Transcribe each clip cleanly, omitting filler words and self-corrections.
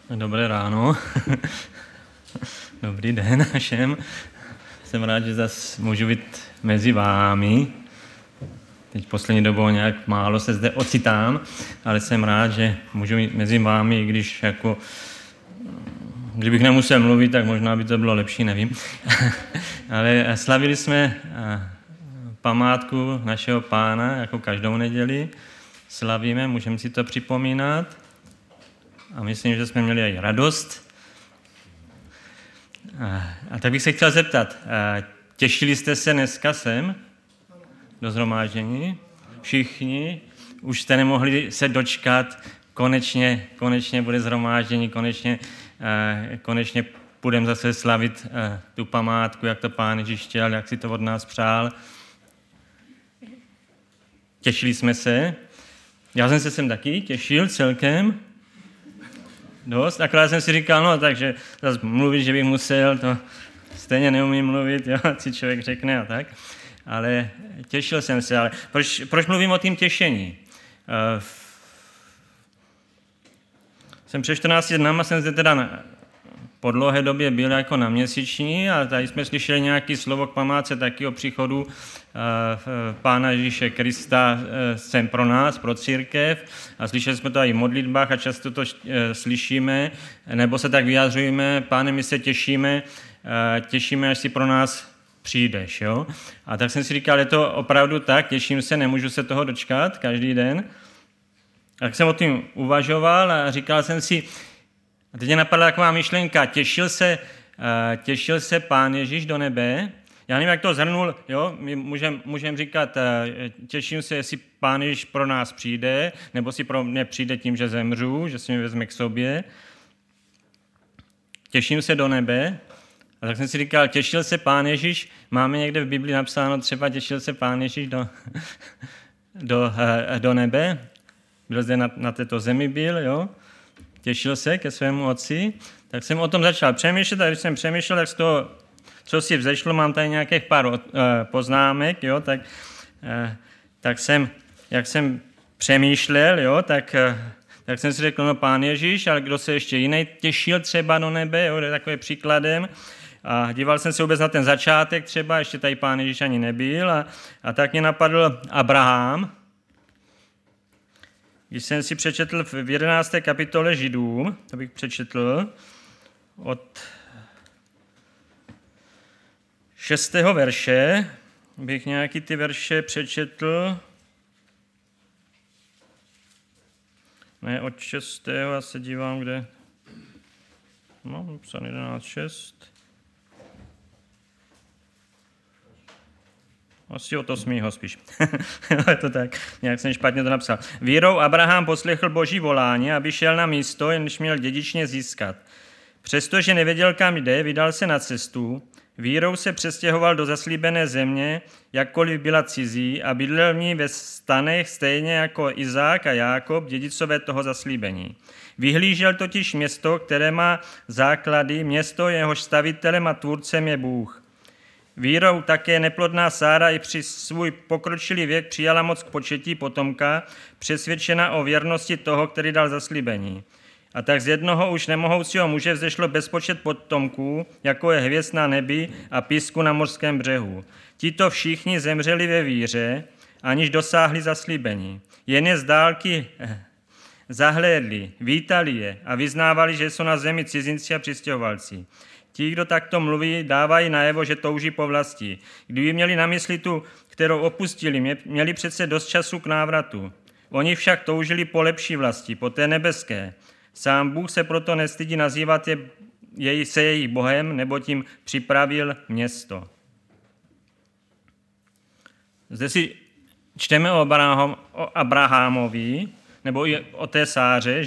Dobré ráno. Dobrý den všem. Jsem rád, že zase můžu být mezi vámi. Teď poslední dobou nějak málo se zde ocitám, ale jsem rád, že můžu být mezi vámi, i když kdybych nemusel mluvit, tak možná by to bylo lepší, nevím. Ale slavili jsme památku našeho Pána, jako každou neděli. Slavíme, můžeme si to připomínat. A myslím, že jsme měli i radost. A tak bych se chtěl zeptat, těšili jste se dneska sem do shromáždění? Všichni? Už jste nemohli se dočkat, konečně bude shromáždění, konečně budeme zase slavit tu památku, jak to Pán Ježíš chtěl, jak si to od nás přál. Těšili jsme se. Já jsem se sem taky těšil celkem. Dost, akorát jsem si říkal, no takže zase mluvit, že bych musel, to stejně neumím mluvit, jo, si člověk řekne a tak. Ale těšil jsem se, ale proč mluvím o tím těšení? Jsem před 14 dnama, jsem zde teda po dlouhé době byl jako na měsíční a tady jsme slyšeli nějaké slovo k památce taky o příchodu Pána Ježíše Krista sem pro nás, pro církev a slyšeli jsme to i v modlitbách a často to slyšíme, nebo se tak vyjadřujeme, Páne, my se těšíme, až si pro nás přijdeš. Jo? A tak jsem si říkal, je to opravdu tak, těším se, nemůžu se toho dočkat každý den. Tak jsem o tím uvažoval a říkal jsem si, a teď mě napadla taková myšlenka, těšil se Pán Ježíš do nebe. Já nevím, jak to shrnul, jo? My můžeme říkat, těším se, jestli Pán Ježíš pro nás přijde, nebo si pro mě přijde tím, že zemřu, že si mě vezme k sobě. Těším se do nebe. A tak jsem si říkal, těšil se Pán Ježíš, máme někde v Bibli napsáno třeba těšil se Pán Ježíš do nebe. Byl zde na této zemi jo? Těšil se ke svému otci, tak jsem o tom začal přemýšlet a když jsem přemýšlel, tak z toho, co si vzešlo, mám tady nějakých pár poznámek, jo? Jak jsem přemýšlel, jo? Tak jsem si řekl, no Pán Ježíš, ale kdo se ještě jiný těšil třeba do nebe, jo? Takovým příkladem. A díval jsem se vůbec na ten začátek třeba, ještě tady Pán Ježíš ani nebyl a tak mě napadl Abraham. Když jsem si přečetl v 11. kapitole Židům, to bych přečetl, od 6. verše, bych nějaký ty verše přečetl, ne od 6. já se dívám, kde, no, psan 11.6. Asi od 8. spíš. Je to tak, nějak jsem špatně to napsal. Vírou Abraham poslechl Boží volání, aby šel na místo, jenž měl dědičně získat. Přestože nevěděl, kam jde, vydal se na cestu. Vírou se přestěhoval do zaslíbené země, jakkoliv byla cizí, a bydlel v ní ve stanech stejně jako Izák a Jákob, dědicové toho zaslíbení. Vyhlížel totiž město, které má základy, město, jehož stavitelem a tvůrcem je Bůh. Vírou také neplodná Sára i při svůj pokročilý věk přijala moc k početí potomka, přesvědčena o věrnosti toho, který dal zaslíbení. A tak z jednoho už nemohoucího muže vzešlo bezpočet potomků, jako je hvězd na nebi a písku na mořském břehu. Tito všichni zemřeli ve víře, aniž dosáhli zaslíbení. Jen je z dálky zahlédli, vítali je a vyznávali, že jsou na zemi cizinci a přistěhovalci. Ti, kdo takto mluví, dávají najevo, že touží po vlasti. Kdyby měli na mysli tu, kterou opustili, měli přece dost času k návratu. Oni však toužili po lepší vlasti, po té nebeské. Sám Bůh se proto nestydí nazývat se jejich Bohem, nebo tím připravil město. Zde si čteme o Abrahamovi, nebo i o té Sáře,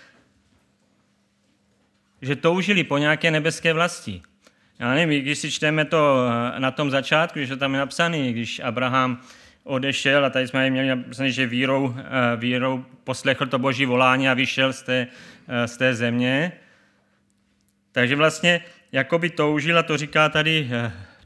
že toužili po nějaké nebeské vlasti. Já nevím, když si čteme to na tom začátku, když to tam je napsané, když Abraham odešel a tady jsme měli napsané, že vírou poslechl to Boží volání a vyšel z té země. Takže vlastně jakoby toužil, a to říká tady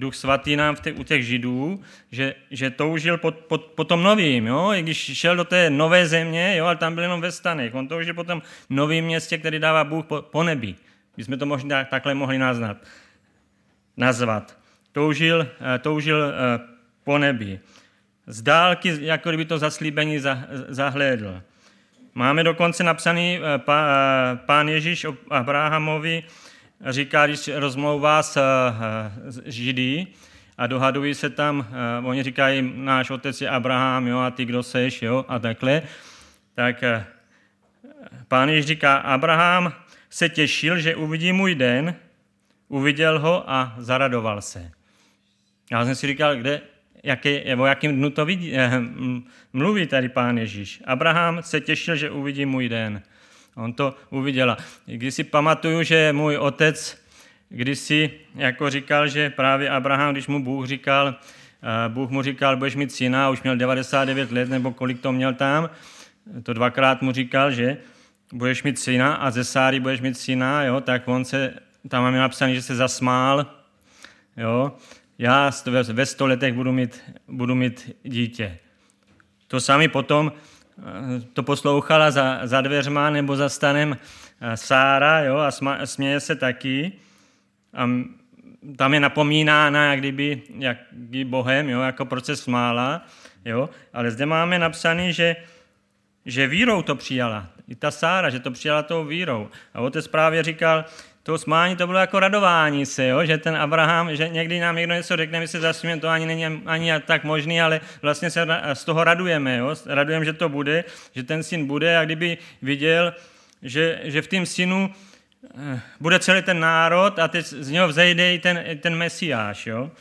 Duch Svatý nám u těch Židů, že toužil po tom novým, jo? I když šel do té nové země, jo? Ale tam byl jenom ve stanech. On toužil po tom novém městě, který dává Bůh po nebi. My jsme to možná takhle mohli nazvat. Toužil po nebi. Z dálky, jako kdyby to zaslíbení zahlédl. Máme dokonce napsaný pán Ježíš Abrahamovi, říká, když rozmlouvá s Židy a dohadují se tam, oni říkají, náš otec je Abraham, jo, a ty kdo seš, jo, a takhle. Tak pán Ježíš říká, Abraham se těšil, že uvidí můj den, uviděl ho a zaradoval se. Já jsem si říkal, o jakém dnu to mluví tady pán Ježíš. Abraham se těšil, že uvidí můj den. On to uviděl. Když si pamatuju, že můj otec kdysi jako říkal, že právě Abraham, když mu Bůh mu říkal, budeš mít syna, už měl 99 let, nebo kolik to měl tam, to dvakrát mu říkal, že budeš mít syna a ze Sáry budeš mít syna, jo, tak on se, tam máme napsané, že se zasmál, jo, já ve 100 letech budu mít dítě. To sami potom to poslouchala za dveřma nebo za stanem Sára, jo, a směje se taky. A tam je napomínána, jak kdyby Bohem, jo, jako proces smála, jo, ale zde máme napsaný, že vírou to přijala. I ta Sára, že to přijala tou vírou. A otec právě říkal, to smání to bylo jako radování se, jo? Že ten Abraham, že někdy nám někdo něco řekne, my se zasmějeme, to ani není ani tak možný, ale vlastně se z toho radujeme. Jo? Radujeme, že to bude, že ten syn bude, a kdyby viděl, že v tom synu bude celý ten národ a teď z něho vzejde i ten Mesiáš. Jo?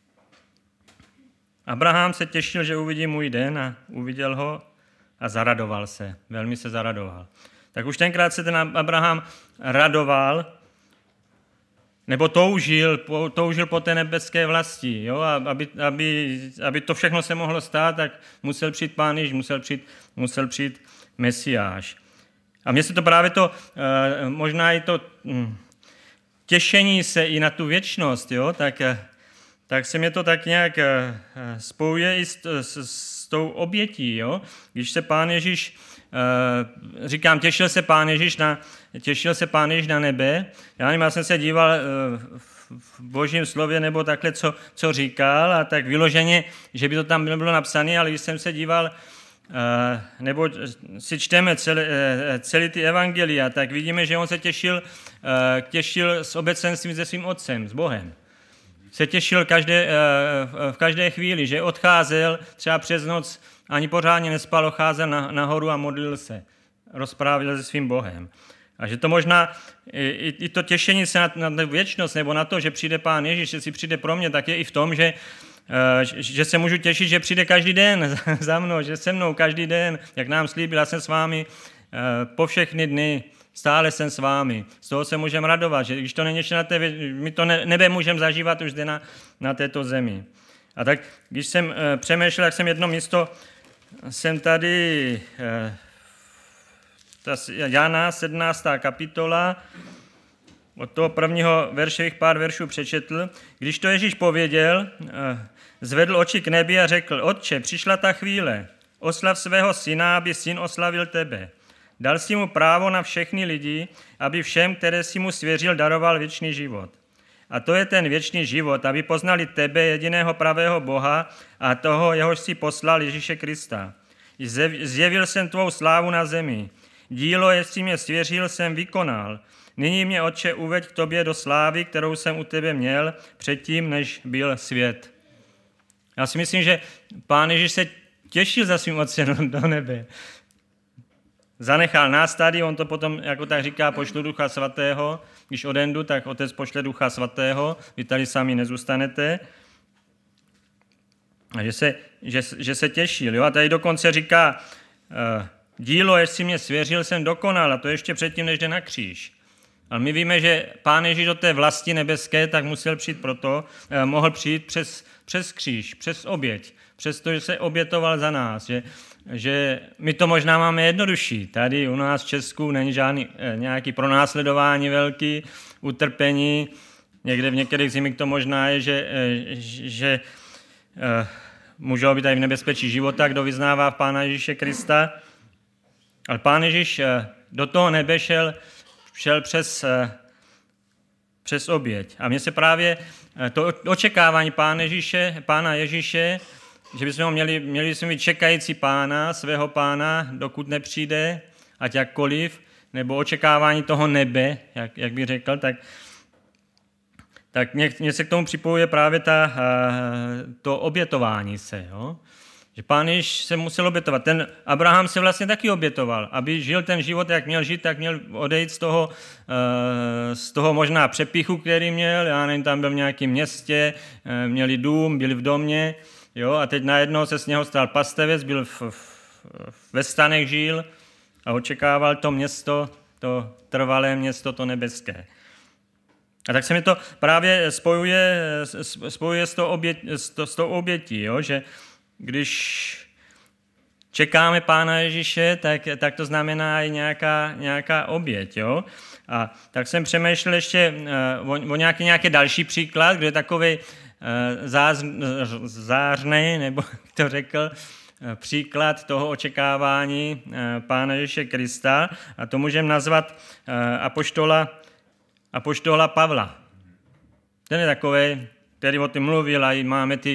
Abraham se těšil, že uvidí můj den a uviděl ho a zaradoval se, velmi se zaradoval. Tak už tenkrát se ten Abraham radoval, nebo toužil po té nebeské vlasti. Jo? Aby to všechno se mohlo stát, tak musel přijít Pán Ježíš, musel přijít Mesiáš. A mně se to právě možná i to těšení se i na tu věčnost, jo? Tak se mě to tak nějak spojuje i s tou obětí. Jo? Když se Pán Ježíš, říkám, těšil se Pán Ježíš na nebe. Já nevím, já jsem se díval v Božím slově nebo takhle, co říkal, a tak vyloženě, že by to tam bylo napsané, ale když jsem se díval, nebo si čteme celý ty evangelia, tak vidíme, že on se těšil s obecenstvím se svým otcem, s Bohem. Se těšil v každé chvíli, že odcházel třeba přes noc, ani pořádně nespal, ocházel nahoru a modlil se. Rozprávěl se svým Bohem. A že to možná, i to těšení se na věčnost, nebo na to, že přijde Pán Ježíš, že si přijde pro mě, tak je i v tom, že se můžu těšit, že přijde každý den za mnou, že se mnou každý den, jak nám slíbil, já jsem s vámi po všechny dny, stále jsem s vámi. Z toho se můžeme radovat, že když to není ještě my to nebe můžeme zažívat už zde na této zemi. A tak, když jsem přemýšlel, jak jsem jedno místo, jsem tady Jana 17. kapitola, od toho prvního veršových pár veršů přečetl. Když to Ježíš pověděl, zvedl oči k nebi a řekl, Otče, přišla ta chvíle, oslav svého syna, aby syn oslavil tebe. Dal si mu právo na všechny lidi, aby všem, které si mu svěřil, daroval věčný život. A to je ten věčný život, aby poznali tebe, jediného pravého Boha, a toho, jehož si poslal, Ježíše Krista. Zjevil jsem tvou slávu na zemi. Dílo, jestli mě svěřil, jsem vykonal. Nyní mě, Otče, uveď k tobě do slávy, kterou jsem u tebe měl předtím, než byl svět. Já si myslím, že Pán Ježíš se těšil za svým Otcem do nebe. Zanechal nás tady, on to potom, jako tak říká, pošlu Ducha Svatého. Když odejdu, tak Otec pošle Ducha Svatého, vy tady sami nezůstanete. A že se těšil. Jo? A tady dokonce říká, dílo, jestli mě svěřil, jsem dokonal, a to ještě předtím, než jde na kříž. Ale my víme, že Pán Ježíš do té vlasti nebeské, tak mohl přijít přes kříž, přes oběť, přestože se obětoval za nás, že my to možná máme jednodušší. Tady u nás v Česku není žádný nějaký pronásledování velký, utrpení, Někde v některých zemích to možná je, že můžou být i v nebezpečí života, kdo vyznává Pána Ježíše Krista. Ale Pán Ježíš do toho nebe šel přes oběť. A mně se právě to očekávání Pána Ježíše, že bychom měli být čekající Pána, svého Pána, dokud nepřijde, ať jakkoliv, nebo očekávání toho nebe, jak bych řekl, tak mně se k tomu připojuje právě to obětování se. Jo? Že Pán Ježíš se musel obětovat. Ten Abraham se vlastně taky obětoval. Aby žil ten život, jak měl žít, tak měl odejít z toho možná přepichu, který měl. Já nevím, tam byl v nějakém městě, měli dům, byli v domě. Jo? A teď najednou se z něho stal pastevec, byl ve stanech žil a očekával to město, to trvalé město, to nebeské. A tak se mi to právě spojuje s tou obětí, jo? Že když čekáme Pána Ježíše, tak to znamená i nějaká oběť. Jo? A tak jsem přemýšlel ještě o nějaký další příklad, kde je takový zářný, nebo jak to řekl, příklad toho očekávání Pána Ježíše Krista. A to můžeme nazvat apoštola Pavla. Ten je takový, který o tom mluvil, a máme ty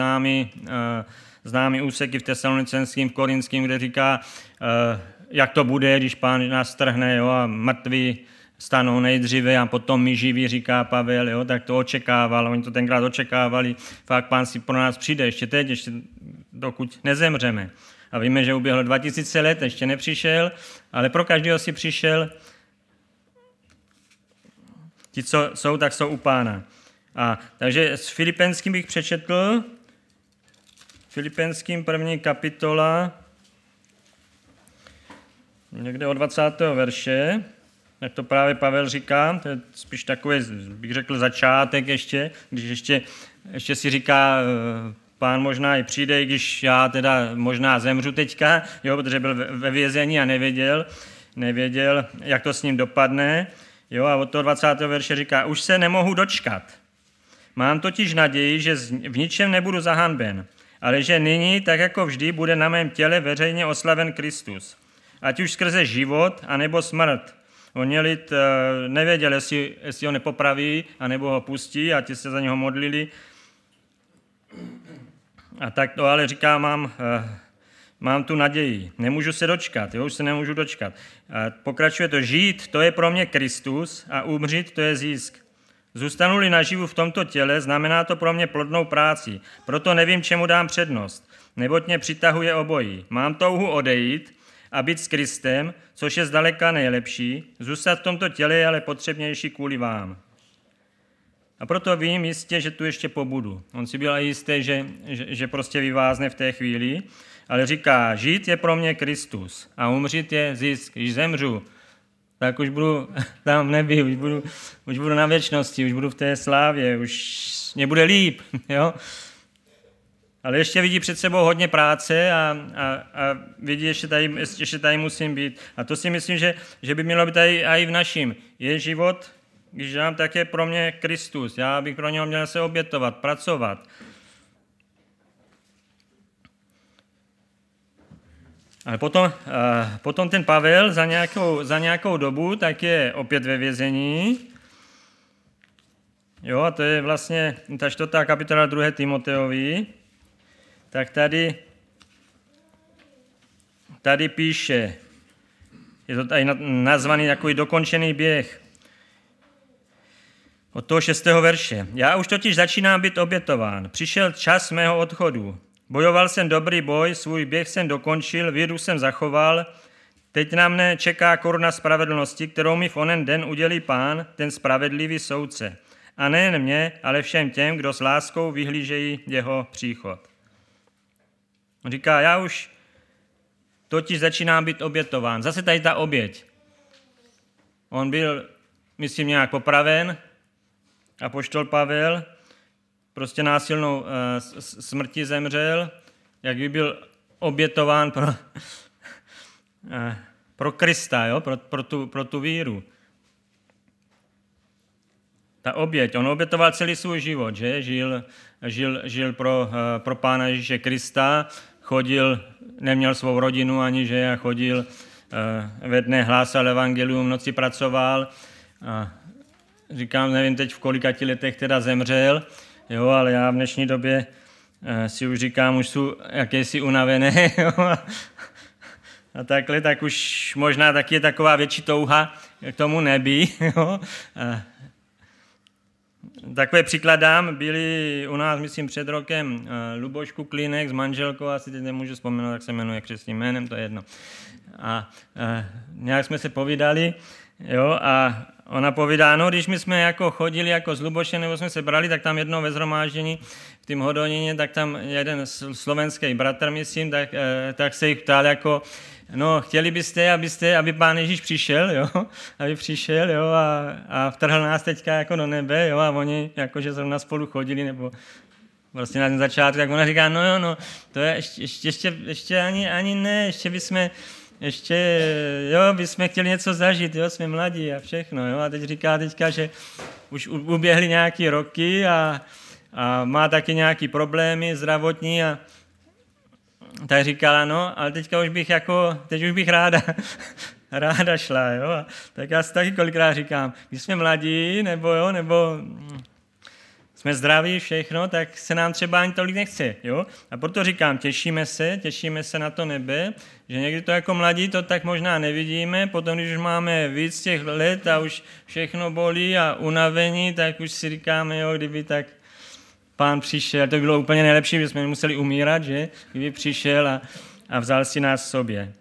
známý úseky v Tesalonicenském, v Korinském, kde říká, jak to bude, když Pán nás trhne, jo, a mrtví stanou nejdříve a potom my živí, říká Pavel, jo, tak to očekával, oni to tenkrát očekávali, fakt Pán si pro nás přijde, ještě dokud nezemřeme. A víme, že uběhlo 2000 let, ještě nepřišel, ale pro každého si přišel. Ti, co jsou, tak jsou u Pána. Takže s Filipenským bych přečetl, Filipenským 1. kapitola, někde od 20. verše, jak to právě Pavel říká, to je spíš takový, bych řekl, začátek ještě, když ještě si říká, Pán možná i přijde, i když já teda možná zemřu teďka, jo, protože byl ve vězení a nevěděl, jak to s ním dopadne. Jo, a od toho 20. verše říká, už se nemohu dočkat. Mám totiž naději, že v ničem nebudu zahanben, ale že nyní, tak jako vždy, bude na mém těle veřejně oslaven Kristus. Ať už skrze život, anebo smrt. Oni lid nevěděli, jestli ho nepopraví, anebo ho pustí, a ti se za něho modlili. A tak to ale říká, mám tu naději. Nemůžu se dočkat, jo, už se nemůžu dočkat. A pokračuje to, žít, to je pro mě Kristus, a umřít, to je zisk. Zůstanu-li naživu v tomto těle, znamená to pro mě plodnou práci. Proto nevím, čemu dám přednost, neboť mě přitahuje obojí. Mám touhu odejít a být s Kristem, což je zdaleka nejlepší. Zůstat v tomto těle je ale potřebnější kvůli vám. A proto vím jistě, že tu ještě pobudu. On si byl jistý, že prostě vyvázne v té chvíli, ale říká, žít je pro mě Kristus a umřít je zisk. Když zemřu, tak už budu tam v nebi, už budu na věčnosti, už budu v té slávě, už mě bude líp. Jo? Ale ještě vidí před sebou hodně práce a vidí, ještě tady musím být. A to si myslím, že by mělo být i v naším. Je život, když dám, tak je pro mě Kristus. Já bych pro něho měl se obětovat, pracovat. Ale potom ten Pavel za nějakou dobu tak je opět ve vězení. Jo, a to je vlastně ta 4. kapitola 2. Timoteovi. Tak tady píše, je to tady nazvaný takový dokončený běh. Od toho 6. verše. Já už totiž začínám být obětován. Přišel čas mého odchodu. Bojoval jsem dobrý boj, svůj běh jsem dokončil, víru jsem zachoval. Teď na mne čeká koruna spravedlnosti, kterou mi v onen den udělí Pán, ten spravedlivý soudce. A nejen mě, ale všem těm, kdo s láskou vyhlížejí jeho příchod. On říká, já už totiž začínám být obětován. Zase tady ta oběť. On byl, myslím, nějak popraven, apoštol Pavel, prostě násilnou smrti zemřel, jak by byl obětován pro Krista, jo? Pro tu víru. ta oběť, on obětoval celý svůj život, že? Žil pro Pána Ježíše Krista, chodil, neměl svou rodinu ani, že? A chodil ve dne, hlásal evangelium, v noci pracoval. A říkám, nevím teď v kolika letech teda zemřel, jo, ale já v dnešní době si už říkám, už jsou jakési unavené, jo, a takhle, tak už možná taky je taková větší touha k tomu nebi, jo. Takové příklad dám, byli u nás, myslím, před rokem Luboš Kuklínek s manželkou, asi teď nemůžu vzpomenout, jak se jmenuje křestním jménem, to je jedno. A nějak jsme se povídali, jo, a ona povídá, no, když my jsme jako chodili jako s Lubošem, nebo jsme se brali, tak tam jednou ve shromáždění v tým Hodonině, tak tam jeden slovenský bratr, myslím, tak se jich ptal jako, no, chtěli byste, aby Pán Ježíš přišel, jo, aby přišel, jo, a vtrhl nás teďka jako do nebe, jo, a oni jakože zrovna spolu chodili, nebo vlastně na ten začátku, tak ona říká, no jo, no, to je ještě ani ne, bychom chtěli něco zažít, jo, jsme mladí a všechno, jo, a teď říká že už uběhly nějaký roky a má taky nějaký problémy zdravotní a tak říkala, no, ale teď už bych ráda šla, jo, a tak já si taky kolikrát říkám, když jsme mladí, nebo jsme zdraví, všechno, tak se nám třeba ani tolik nechce, jo, a proto říkám, těšíme se na to nebe, že někdy to jako mladí to tak možná nevidíme, potom když už máme víc těch let a už všechno bolí a unavení, tak už si říkáme, jo, kdyby tak Pán přišel, to by bylo úplně nejlepší, že jsme museli umírat, že? Kdyby přišel a vzal si nás sobě.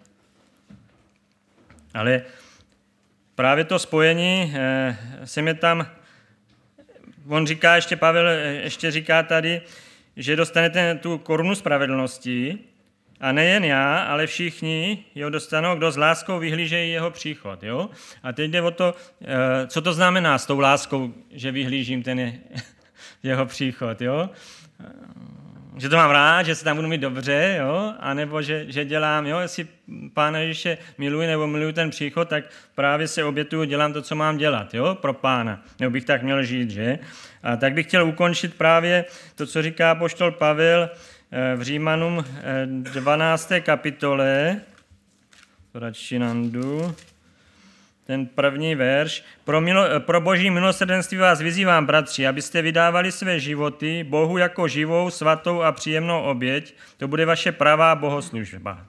Ale právě to spojení se mi tam, on říká, Pavel říká tady, že dostanete tu korunu spravedlnosti a nejen já, ale všichni jo, dostanou, kdo s láskou vyhlížejí jeho příchod. Jo? A teď jde o to, co to znamená s tou láskou, že vyhlížím ten jeho příchod, jo? Že to mám rád, že se tam budu mít dobře, jo? A nebo že dělám, jo? Jestli Pána Ježíše miluji nebo miluji ten příchod, tak právě se obětuju, dělám to, co mám dělat, jo? Pro Pána, nebo bych tak měl žít, že? A tak bych chtěl ukončit právě to, co říká apoštol Pavel v Římanům 12. kapitole, radši nandu, ten první verš. Pro boží milosrdenství vás vyzývám, bratři, abyste vydávali své životy Bohu jako živou, svatou a příjemnou oběť. To bude vaše pravá bohoslužba.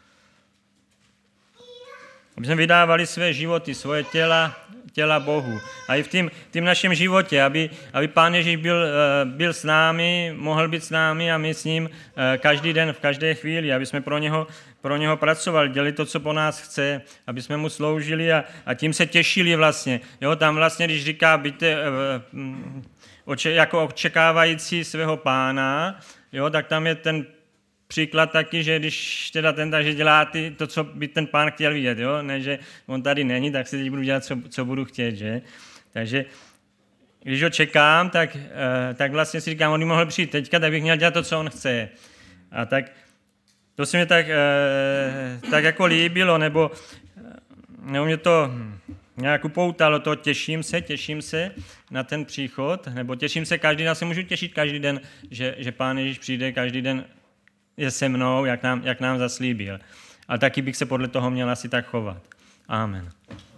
Aby jsme vydávali své životy, svoje těla Bohu. A i v tím našem životě, aby Pán Ježíš byl s námi, mohl být s námi a my s ním každý den, v každé chvíli, aby jsme pro něho pracovali, dělali to, co po nás chce, aby jsme mu sloužili a tím se těšili vlastně. Jo, tam vlastně, když říká, byďte jako očekávající svého Pána, jo, tak tam je ten příklad taky, že když teda takže dělá to, co by ten Pán chtěl vidět, jo, ne, že on tady není, tak si teď budu dělat, co budu chtět, že. Takže když ho čekám, tak vlastně si říkám, on by mohl přijít teďka, tak bych měl dělat to, co on chce. A tak to se mi tak jako líbilo, nebo mě to nějak upoutalo, to těším se na ten příchod, nebo těším se každý den, já se můžu těšit každý den, že Pán Ježíš přijde, každý den je se mnou, jak nám zaslíbil. A taky bych se podle toho měl asi tak chovat. Amen.